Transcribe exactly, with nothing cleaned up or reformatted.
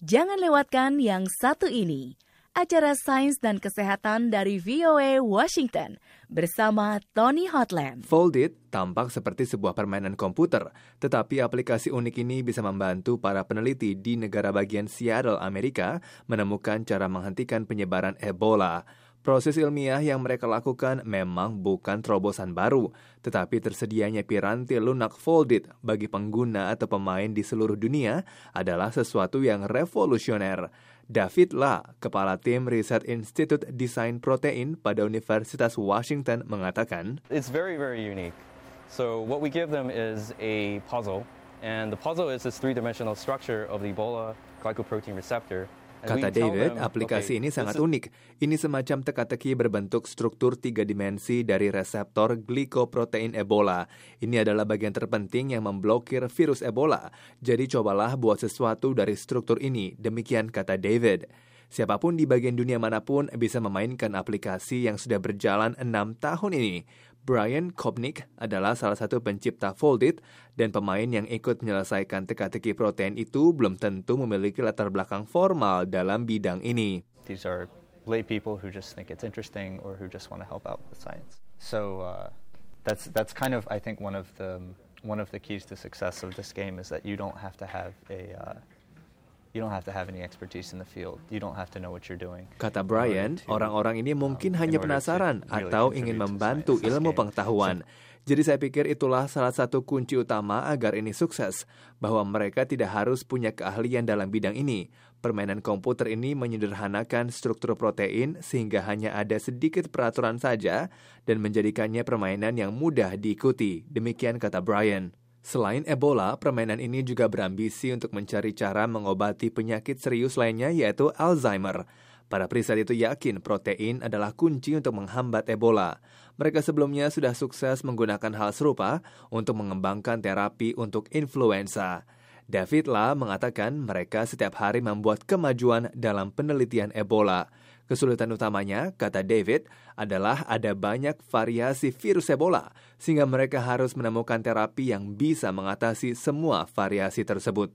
Jangan lewatkan yang satu ini, acara sains dan kesehatan dari V O A Washington bersama Tony Hotland. Foldit tampak seperti sebuah permainan komputer, tetapi aplikasi unik ini bisa membantu para peneliti di negara bagian Seattle, Amerika, menemukan cara menghentikan penyebaran Ebola. Proses ilmiah yang mereka lakukan memang bukan terobosan baru, tetapi tersedianya piranti lunak Foldit bagi pengguna atau pemain di seluruh dunia adalah sesuatu yang revolusioner. David La, kepala tim riset Institut Desain Protein pada Universitas Washington, mengatakan, It's very, very unique. So what we give them is a puzzle, and the puzzle is this three-dimensional structure of the Ebola glycoprotein receptor. Kata David, aplikasi ini sangat unik. Ini semacam teka-teki berbentuk struktur tiga dimensi dari reseptor glikoprotein Ebola. Ini adalah bagian terpenting yang memblokir virus Ebola. Jadi cobalah buat sesuatu dari struktur ini, demikian kata David. Siapapun di bagian dunia manapun bisa memainkan aplikasi yang sudah berjalan enam tahun ini. Brian Kopnick adalah salah satu pencipta Foldit, dan pemain yang ikut menyelesaikan teka-teki protein itu belum tentu memiliki latar belakang formal dalam bidang ini. These are lay people who just think it's interesting or who just want to help out with science. So uh, that's that's kind of I think one of the one of the keys to success of this game is that you don't have to have a uh, You don't have to have any expertise in the field. You don't have to know what you're doing. Kata Brian, orang-orang ini mungkin hanya penasaran atau ingin membantu ilmu pengetahuan. Jadi saya pikir itulah salah satu kunci utama agar ini sukses, bahwa mereka tidak harus punya keahlian dalam bidang ini. Permainan komputer ini menyederhanakan struktur protein sehingga hanya ada sedikit peraturan saja dan menjadikannya permainan yang mudah diikuti. Demikian kata Brian. Selain Ebola, permainan ini juga berambisi untuk mencari cara mengobati penyakit serius lainnya, yaitu Alzheimer. Para periset itu yakin protein adalah kunci untuk menghambat Ebola. Mereka sebelumnya sudah sukses menggunakan hal serupa untuk mengembangkan terapi untuk influenza. David La mengatakan mereka setiap hari membuat kemajuan dalam penelitian Ebola. Kesulitan utamanya, kata David, adalah ada banyak variasi virus Ebola, sehingga mereka harus menemukan terapi yang bisa mengatasi semua variasi tersebut.